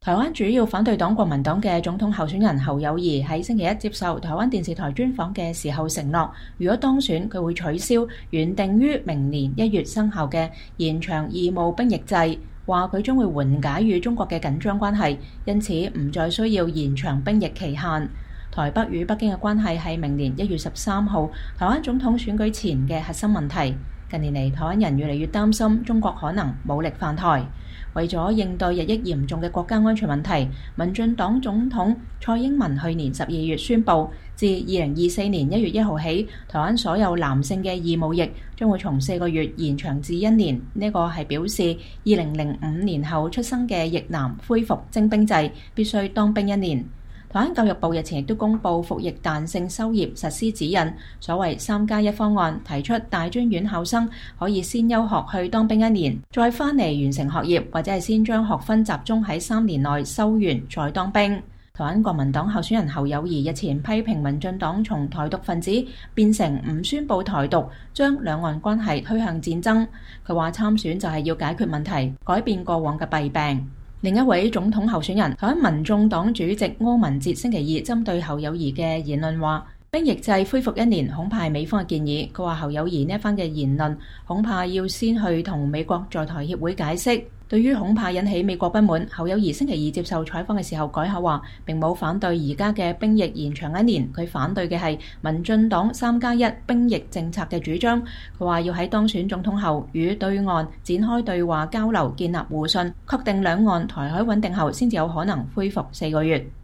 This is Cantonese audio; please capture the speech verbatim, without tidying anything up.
台灣主要反對黨國民黨嘅總統候選人侯友宜喺星期一接受台灣電視台專訪嘅時候承諾，如果當選，佢會取消原定於明年一月生效嘅延長義務兵役制，話佢將會緩解與中國嘅緊張關係，因此唔再需要延長兵役期限。台北與北京嘅關係係明年一月十三號台灣總統選舉前嘅核心問題。近年嚟，台灣人越嚟越擔心中國可能武力犯台。為咗應對日益嚴重嘅國家安全問題，民進黨總統蔡英文去年十二月宣布，自二零二四年一月一號起，台灣所有男性嘅義務役將會從四個月延長至一年。呢個係表示二零零五年後出生嘅役男恢復徵兵制，必須當兵一年。台灣教育部日前亦都公布服役彈性修業實施指引，所謂三加一方案，提出大專院校生可以先休學去當兵一年，再返嚟完成學業，或者係先將學分集中喺三年內修完再當兵。台灣國民黨候選人侯友宜日前批評民進黨從台獨分子變成唔宣佈台獨，將兩岸關係推向戰爭。佢話參選就係要解決問題，改變過往嘅弊病。另一位總統候選人台灣民眾黨主席柯文哲星期二針對侯友宜嘅言論話，兵役制恢復一年恐怕係美方嘅建議。佢話侯友宜呢一番嘅言論恐怕要先去同美國在台協會解釋。對於恐怕引起美國不滿，侯友宜星期二接受採訪嘅時候改口話，並冇反對而家嘅兵役延長一年，佢反對嘅係民進黨三加一兵役政策嘅主張。佢話要喺當選總統後與對岸展開對話交流，建立互信，確定兩岸台海穩定後，先至有可能恢復四個月。